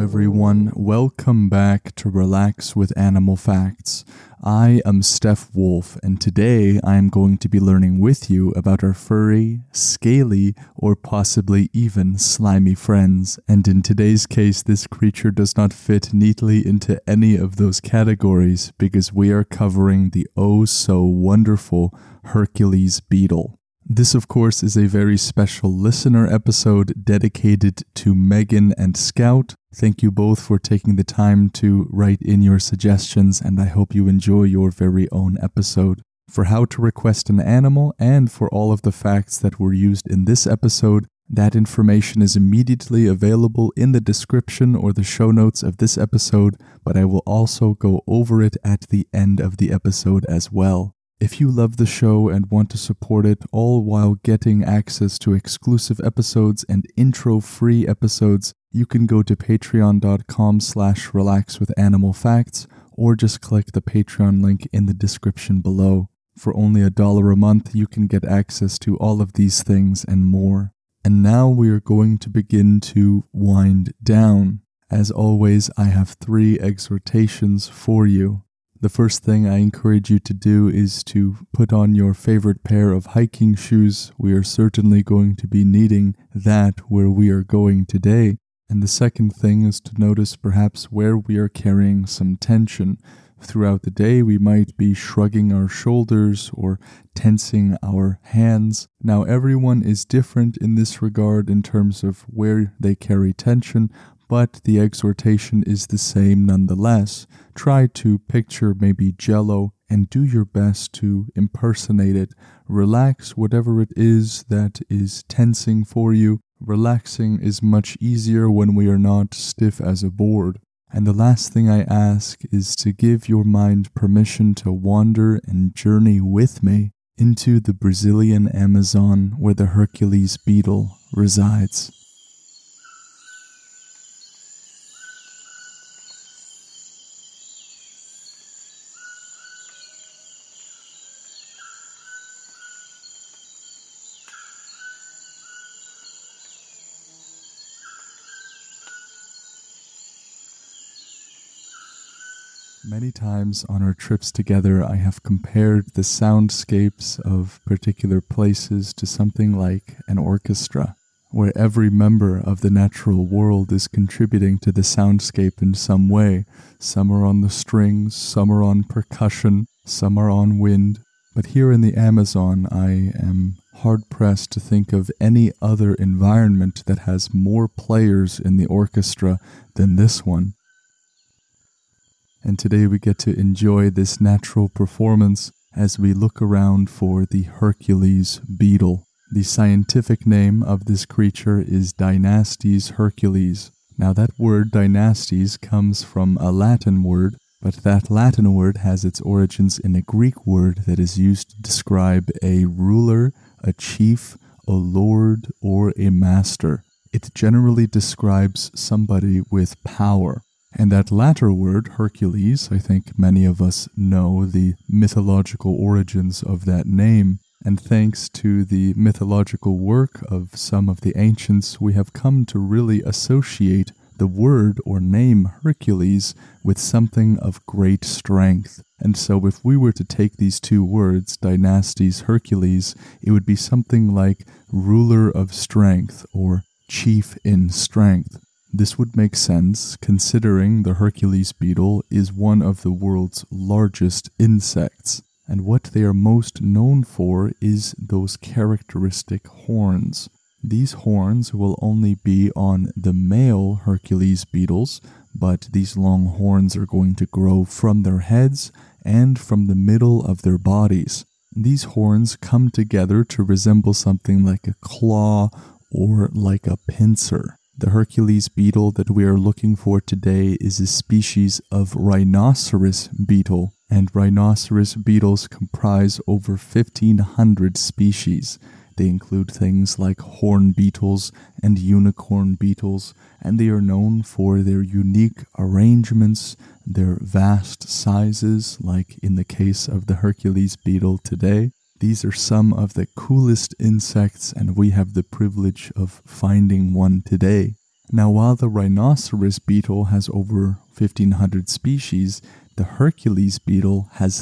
everyone. Welcome back to Relax with Animal Facts. I am Steph Wolf, and today I am going to be learning with you about our furry, scaly, or possibly even slimy friends. And in today's case, this creature does not fit neatly into any of those categories because we are covering the oh-so-wonderful Hercules beetle. This, of course, is a very special listener episode dedicated to Megan and Scout. Thank you both for taking the time to write in your suggestions, and I hope you enjoy your very own episode. For how to request an animal and for all of the facts that were used in this episode, that information is immediately available in the description or the show notes of this episode, but I will also go over it at the end of the episode as well. If you love the show and want to support it, all while getting access to exclusive episodes and intro-free episodes, you can go to patreon.com/relaxwithanimalfacts or just click the Patreon link in the description below. For only $1 a month, you can get access to all of these things and more. And now we are going to begin to wind down. As always, I have 3 exhortations for you. The first thing I encourage you to do is to put on your favorite pair of hiking shoes. We are certainly going to be needing that where we are going today. And the second thing is to notice perhaps where we are carrying some tension. Throughout the day, we might be shrugging our shoulders or tensing our hands. Now, everyone is different in this regard in terms of where they carry tension, but the exhortation is the same nonetheless. Try to picture maybe Jell-O and do your best to impersonate it. Relax whatever it is that is tensing for you. Relaxing is much easier when we are not stiff as a board. And the last thing I ask is to give your mind permission to wander and journey with me into the Brazilian Amazon where the Hercules beetle resides. Many times on our trips together, I have compared the soundscapes of particular places to something like an orchestra, where every member of the natural world is contributing to the soundscape in some way. Some are on the strings, some are on percussion, some are on wind. But here in the Amazon, I am hard-pressed to think of any other environment that has more players in the orchestra than this one. And today we get to enjoy this natural performance as we look around for the Hercules beetle. The scientific name of this creature is Dynastes hercules. Now that word Dynastes comes from a Latin word, but that Latin word has its origins in a Greek word that is used to describe a ruler, a chief, a lord, or a master. It generally describes somebody with power. And that latter word, Hercules, I think many of us know the mythological origins of that name. And thanks to the mythological work of some of the ancients, we have come to really associate the word or name Hercules with something of great strength. And so if we were to take these two words, Dynastes hercules, it would be something like ruler of strength or chief in strength. This would make sense considering the Hercules beetle is one of the world's largest insects, and what they are most known for is those characteristic horns. These horns will only be on the male Hercules beetles, but these long horns are going to grow from their heads and from the middle of their bodies. These horns come together to resemble something like a claw or like a pincer. The Hercules beetle that we are looking for today is a species of rhinoceros beetle, and rhinoceros beetles comprise over 1,500 species. They include things like horn beetles and unicorn beetles, and they are known for their unique arrangements, their vast sizes, like in the case of the Hercules beetle today. These are some of the coolest insects, and we have the privilege of finding one today. Now, while the rhinoceros beetle has over 1,500 species, the Hercules beetle has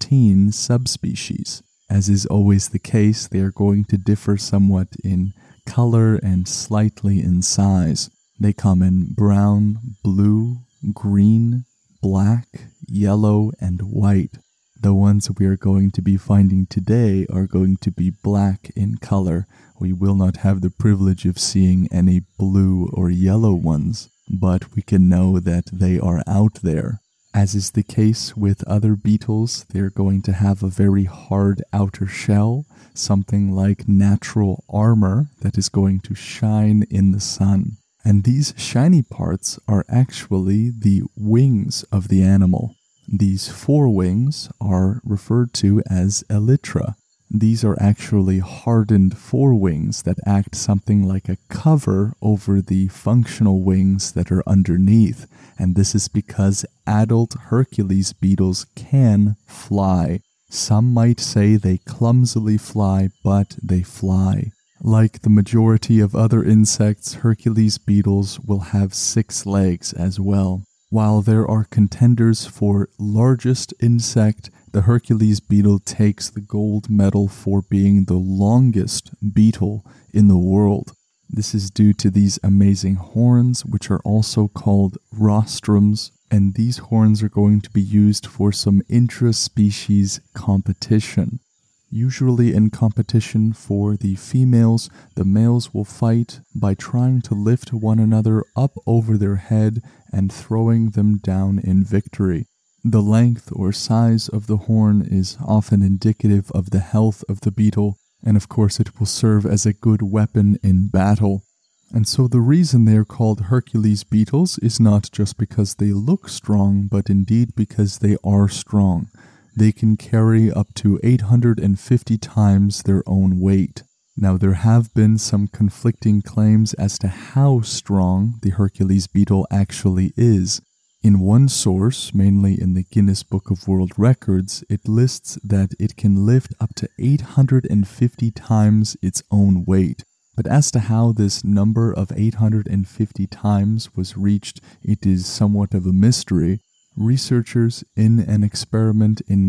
13 subspecies. As is always the case, they are going to differ somewhat in color and slightly in size. They come in brown, blue, green, black, yellow, and white. The ones we are going to be finding today are going to be black in color. We will not have the privilege of seeing any blue or yellow ones, but we can know that they are out there. As is the case with other beetles, they're going to have a very hard outer shell, something like natural armor that is going to shine in the sun. And these shiny parts are actually the wings of the animal. These forewings are referred to as elytra. These are actually hardened forewings that act something like a cover over the functional wings that are underneath. And this is because adult Hercules beetles can fly. Some might say they clumsily fly, but they fly. Like the majority of other insects, Hercules beetles will have 6 legs as well. While there are contenders for largest insect, the Hercules beetle takes the gold medal for being the longest beetle in the world. This is due to these amazing horns, which are also called rostrums, and these horns are going to be used for some intra-species competition. Usually in competition for the females, the males will fight by trying to lift one another up over their head and throwing them down in victory. The length or size of the horn is often indicative of the health of the beetle, and of course it will serve as a good weapon in battle. And so the reason they are called Hercules beetles is not just because they look strong, but indeed because they are strong. They can carry up to 850 times their own weight. Now, there have been some conflicting claims as to how strong the Hercules beetle actually is. In one source, mainly in the Guinness Book of World Records, it lists that it can lift up to 850 times its own weight. But as to how this number of 850 times was reached, it is somewhat of a mystery. Researchers in an experiment in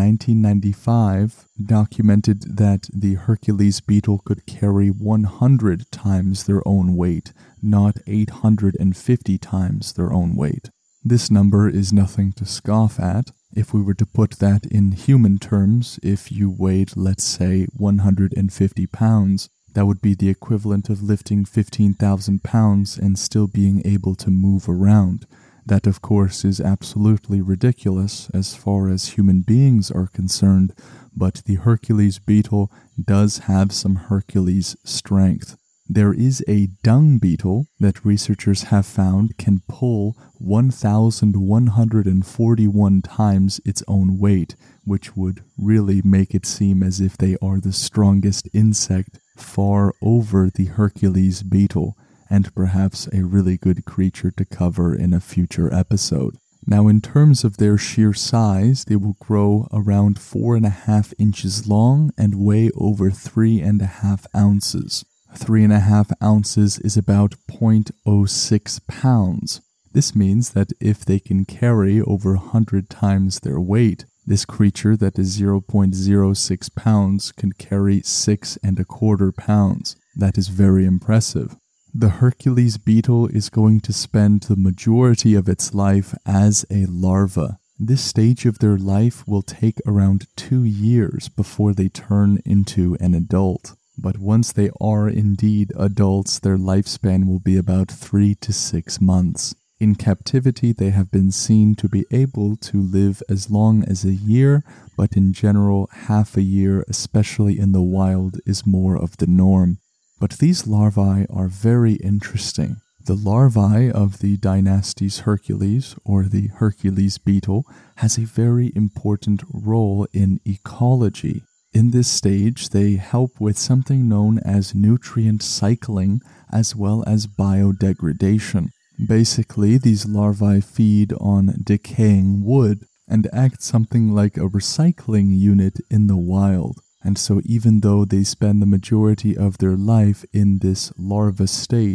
1995 documented that the Hercules beetle could carry 100 times their own weight, not 850 times their own weight. This number is nothing to scoff at. If we were to put that in human terms, if you weighed, let's say, 150 pounds, that would be the equivalent of lifting 15,000 pounds and still being able to move around. That, of course, is absolutely ridiculous as far as human beings are concerned, but the Hercules beetle does have some Hercules strength. There is a dung beetle that researchers have found can pull 1,141 times its own weight, which would really make it seem as if they are the strongest insect far over the Hercules beetle, and perhaps a really good creature to cover in a future episode. Now, in terms of their sheer size, they will grow around 4.5 inches long and weigh over 3.5 ounces. 3.5 ounces is about 0.06 pounds. This means that if they can carry over 100 times their weight, this creature that is 0.06 pounds can carry 6.25 pounds. That is very impressive. The Hercules beetle is going to spend the majority of its life as a larva. This stage of their life will take around 2 years before they turn into an adult. But once they are indeed adults, their lifespan will be about 3 to 6 months. In captivity, they have been seen to be able to live as long as a year, but in general, half a year, especially in the wild, is more of the norm. But these larvae are very interesting. The larvae of the Dynastes Hercules, or the Hercules beetle, has a very important role in ecology. In this stage, they help with something known as nutrient cycling, as well as biodegradation. Basically, these larvae feed on decaying wood and act something like a recycling unit in the wild. And so even though they spend the majority of their life in this larva state,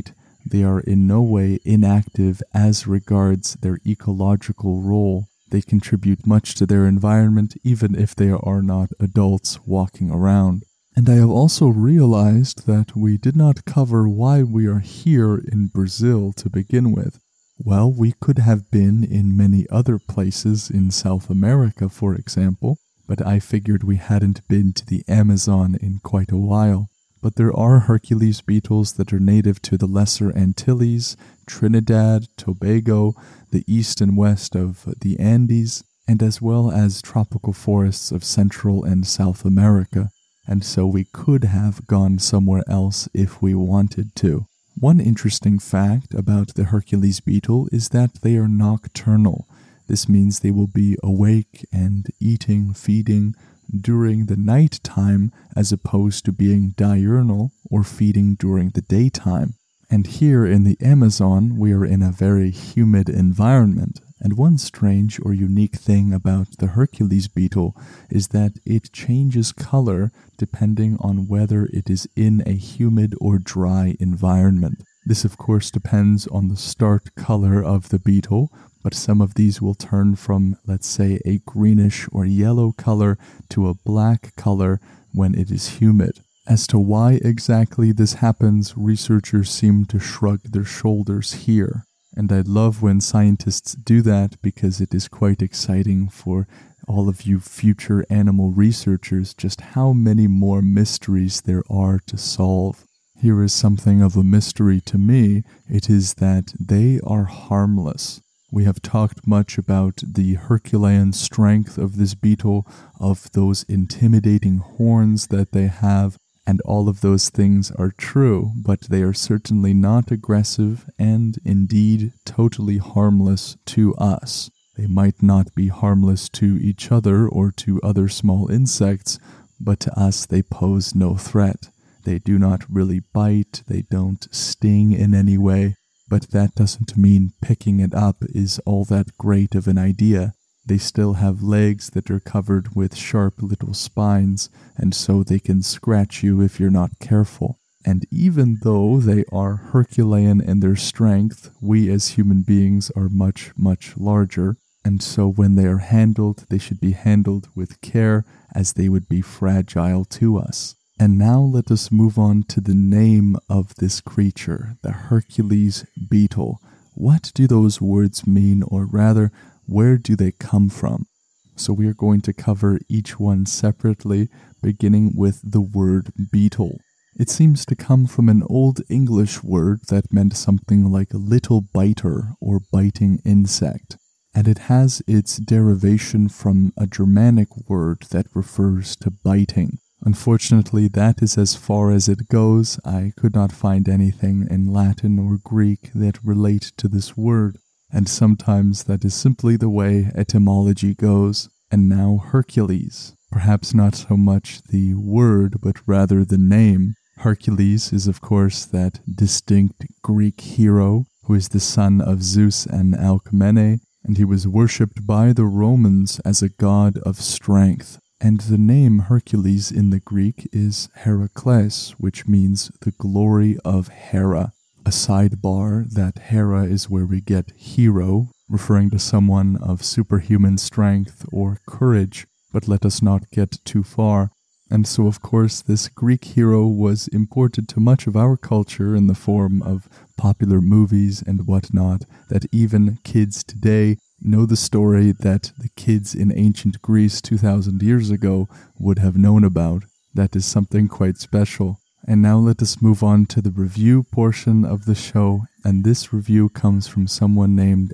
They are in no way inactive as regards their ecological role. They contribute much to their environment even if they are not adults walking around. And I have also realized that we did not cover why we are here in Brazil to begin with. Well, we could have been in many other places in South America, for example, but I figured we hadn't been to the Amazon in quite a while. But there are Hercules beetles that are native to the Lesser Antilles, Trinidad, Tobago, the east and west of the Andes, and as well as tropical forests of Central and South America. And so we could have gone somewhere else if we wanted to. One interesting fact about the Hercules beetle is that they are nocturnal. This means they will be awake and eating, feeding during the night time as opposed to being diurnal or feeding during the daytime. And here in the Amazon, we are in a very humid environment. And one strange or unique thing about the Hercules beetle is that it changes color depending on whether it is in a humid or dry environment. This of course depends on the start color of the beetle, but some of these will turn from, let's say, a greenish or yellow color to a black color when it is humid. As to why exactly this happens, researchers seem to shrug their shoulders here. And I love when scientists do that because it is quite exciting for all of you future animal researchers just how many more mysteries there are to solve. Here is something of a mystery to me. It is that they are harmless. We have talked much about the Herculean strength of this beetle, of those intimidating horns that they have, and all of those things are true, but they are certainly not aggressive and, indeed, totally harmless to us. They might not be harmless to each other or to other small insects, but to us they pose no threat. They do not really bite, they don't sting in any way, but that doesn't mean picking it up is all that great of an idea. They still have legs that are covered with sharp little spines, and so they can scratch you if you're not careful. And even though they are Herculean in their strength, we as human beings are much, much larger, and so when they are handled, they should be handled with care as they would be fragile to us. And now let us move on to the name of this creature, the Hercules beetle. What do those words mean, or rather, where do they come from? So we are going to cover each one separately, beginning with the word beetle. It seems to come from an Old English word that meant something like little biter or biting insect, and it has its derivation from a Germanic word that refers to biting. Unfortunately, that is as far as it goes. I could not find anything in Latin or Greek that relate to this word. And sometimes that is simply the way etymology goes. And now Hercules. Perhaps not so much the word, but rather the name. Hercules is of course that distinct Greek hero who is the son of Zeus and Alcmene, and he was worshipped by the Romans as a god of strength. And the name Hercules in the Greek is Heracles, which means the glory of Hera. A sidebar that Hera is where we get hero, referring to someone of superhuman strength or courage, but let us not get too far. And so of course this Greek hero was imported to much of our culture in the form of popular movies and whatnot, that even kids today know the story that the kids in ancient Greece 2,000 years ago would have known about. That is something quite special. And now let us move on to the review portion of the show, and this review comes from someone named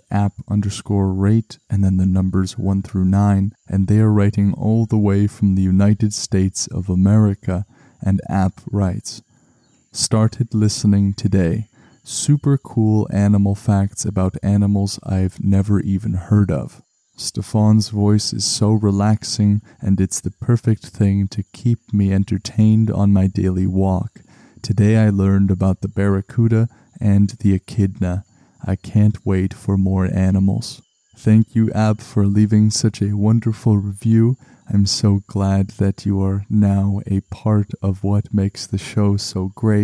app_rate and then the numbers 1 through 9, and they are writing all the way from the United States of America, and app writes, "Started listening today. Super cool animal facts about animals I've never even heard of. Stefan's voice is so relaxing, and it's the perfect thing to keep me entertained on my daily walk. Today I learned about the barracuda and the echidna. I can't wait for more animals." Thank you, Ab, for leaving such a wonderful review. I'm so glad that you are now a part of what makes the show so great,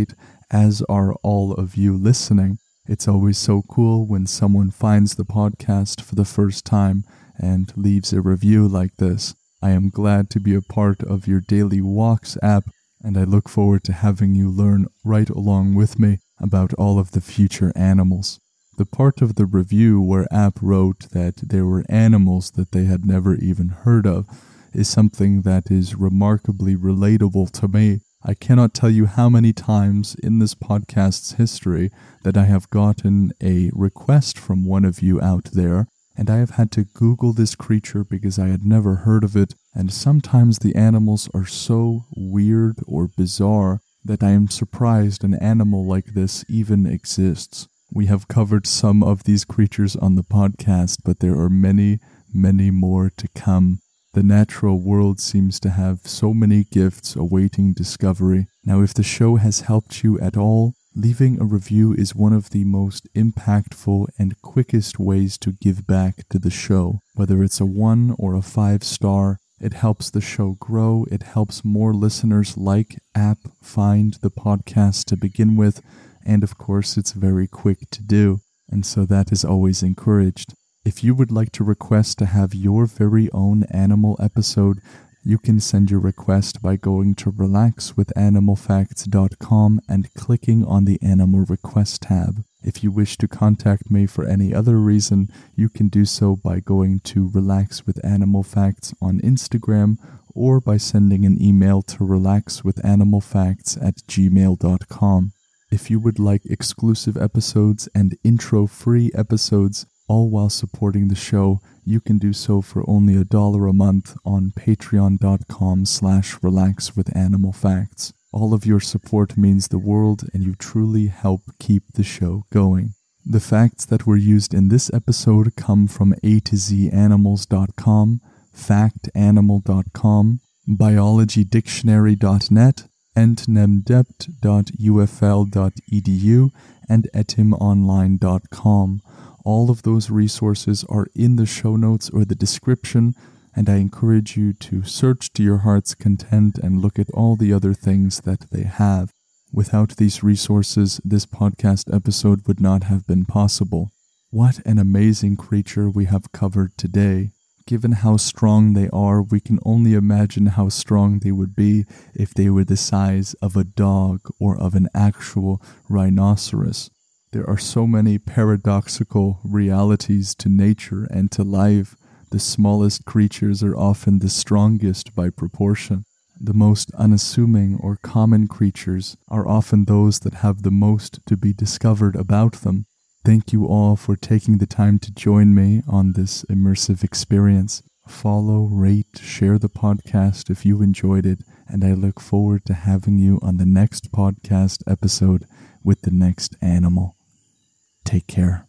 as are all of you listening. It's always so cool when someone finds the podcast for the first time and leaves a review like this. I am glad to be a part of your Daily Walks app, and I look forward to having you learn right along with me about all of the future animals. The part of the review where App wrote that there were animals that they had never even heard of is something that is remarkably relatable to me. I cannot tell you how many times in this podcast's history that I have gotten a request from one of you out there, and I have had to Google this creature because I had never heard of it, and sometimes the animals are so weird or bizarre that I am surprised an animal like this even exists. We have covered some of these creatures on the podcast, but there are many, many more to come. The natural world seems to have so many gifts awaiting discovery. Now, if the show has helped you at all, leaving a review is one of the most impactful and quickest ways to give back to the show. Whether it's a 1 or a 5-star, it helps the show grow. It helps more listeners like App find the podcast to begin with. And of course, it's very quick to do. And so that is always encouraged. If you would like to request to have your very own animal episode, you can send your request by going to relaxwithanimalfacts.com and clicking on the Animal Request tab. If you wish to contact me for any other reason, you can do so by going to relaxwithanimalfacts on Instagram or by sending an email to relaxwithanimalfacts@gmail.com. If you would like exclusive episodes and intro-free episodes, all while supporting the show, you can do so for only $1 a month on patreon.com/relaxwithanimalfacts. All of your support means the world, and you truly help keep the show going. The facts that were used in this episode come from AtoZAnimals.com, factanimal.com, biologydictionary.net, entnemdept.ufl.edu, and etimonline.com. All of those resources are in the show notes or the description, and I encourage you to search to your heart's content and look at all the other things that they have. Without these resources, this podcast episode would not have been possible. What an amazing creature we have covered today. Given how strong they are, we can only imagine how strong they would be if they were the size of a dog or of an actual rhinoceros. There are so many paradoxical realities to nature and to life. The smallest creatures are often the strongest by proportion. The most unassuming or common creatures are often those that have the most to be discovered about them. Thank you all for taking the time to join me on this immersive experience. Follow, rate, share the podcast if you enjoyed it, and I look forward to having you on the next podcast episode with the next animal. Take care.